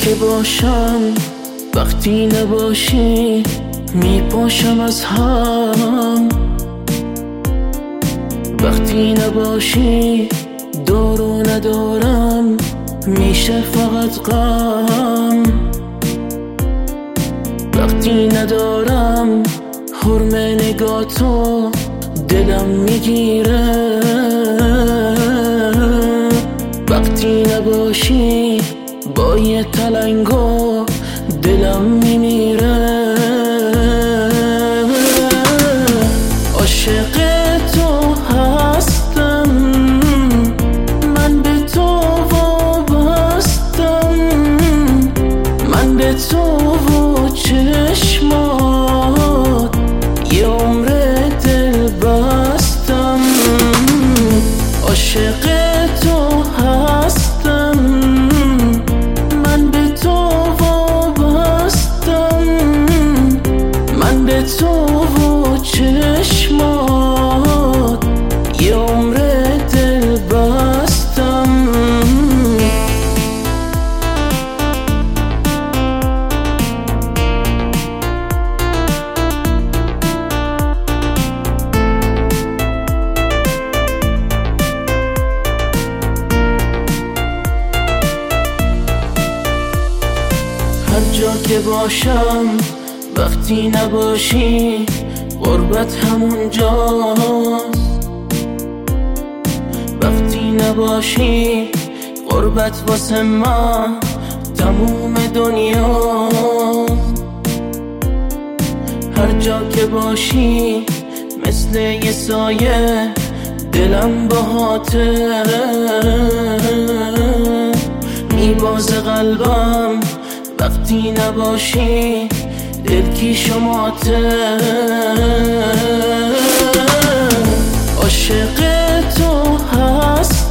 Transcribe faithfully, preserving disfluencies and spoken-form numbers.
که باشم وقتی نباشی میپاشم از هم. وقتی نباشی دارو ندارم میشه فقط غم. وقتی ندارم حرم نگاه تو دلم میگیره. وقتی نباشی با یه تلنگو دلم میمیره. عاشق تو هستم من، به تو وابستم، من به تو و چشمات یه عمر دل بستم. عاشق تو هستم من، به تو وابستم، من به تو و چشمات یه عمر دل بستم. هر جا که باشم وقتی نباشی غربت همون جاست. وقتی نباشی غربت واسه من تموم دنیا. هر جا که باشی مثل یه سایه دلم باهاته. میبازه قلبم وقتی نباشی دل شماته. عاشق تو هست